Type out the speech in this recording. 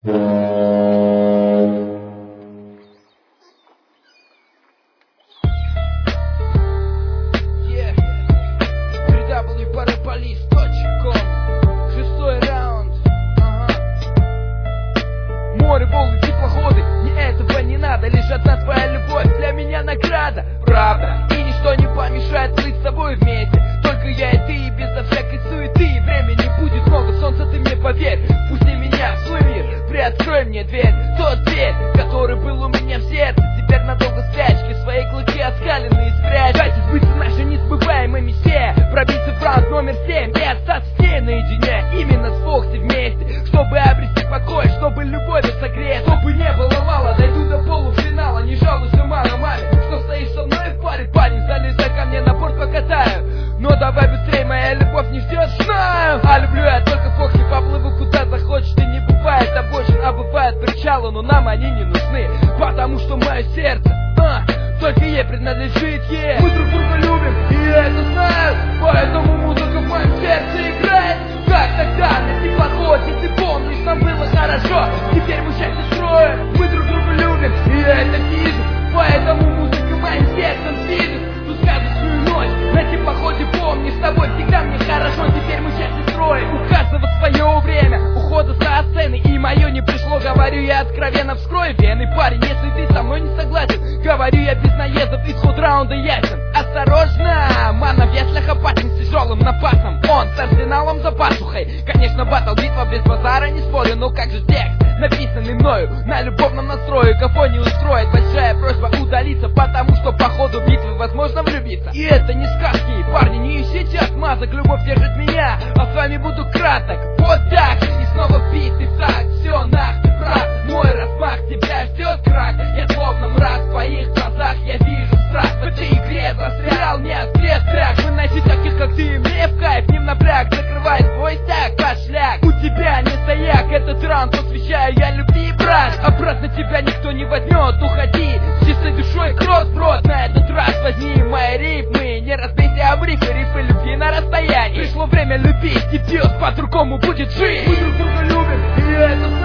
Шестой раунд. Море, волны, теплоходы, мне этого не надо. Лишь одна твоя любовь для меня награда. Правда, и ничто не помешает плыть с тобой вместе. Только я и ты, безо всякой суеты. Времени будет много, солнца, ты мне поверь. Пусти меня в свой мир, приоткрой мне дверь. Тот зверь, который был у меня в сердце, теперь надолго в спячке. Свои клыки оскаленные спрячь. Дайте сбыться нашей несбываемой мечте, пробиться в раунд номер 7 и остаться с ней наедине. Именно с Фокси вместе, чтобы обрести покой, чтобы любовь согреть, чтобы не было мало. Дойду до полуфинала, не жалуйся, маме, что стоишь со мной в паре. Парень, залезай ко мне на борт, покатаю. Но давай быстрее, моя любовь не ждет, знаю. А люблю я только Фокси, поплыву куда захочешь. И не бывает обочин, а бывает причалы, но нам они не нужны, потому что мое сердце только ей принадлежит, Мы друг друга любим, и я это знаю, поэтому музыка в моем сердце играет. Как тогда на теплоходе, ты помнишь, нам было хорошо. Теперь мы счастье строим, мы друг друга любим, и я это вижу, поэтому музыка моим сердцем движет. Ту сказочную ночь на теплоходе помнишь, с тобой всегда мне хорошо. Теперь мы счастье строим, у каждого свое время ухода со сцены, и мое не пришло, говорю я откровенно, вскрой вены. Парень, если ты со мной не согласен, говорю я без наездов, исход раунда ясен. Осторожно, мана в яслях опасен с тяжелым напасом. Он с арсеналом за пасухой. Конечно, батл, битва без базара, не спорю, но как же текст, написанный мною на любовном настрое, кого не устроит. Большая просьба удалиться, потому что по ходу битвы возможно влюбиться. И это не сказки, парни, не ищите отмазок, любовь держит меня, а с вами буду краток. Вот так, и снова бит, и так, все нах, ты прав, мой размах, тебя ждет крах. Я словно мрак, в твоих глазах я вижу страх. В этой игре застрял, не открет трек. Выносить таких, как ты, мне в кайф, не в напряг. Закрывай твой стяг, пошляк, у тебя не стояк. Этот раунд посвящаю я любви, брат. Обратно тебя никто не возьмет, уходи с чистой душой, кросс в рот. На этот раз возьми мои рифмы, не разбейся об рифы, рифы любви на расстоянии. Пришло время любить, и пьет по-другому будет жить. Мы друг друга любим, и это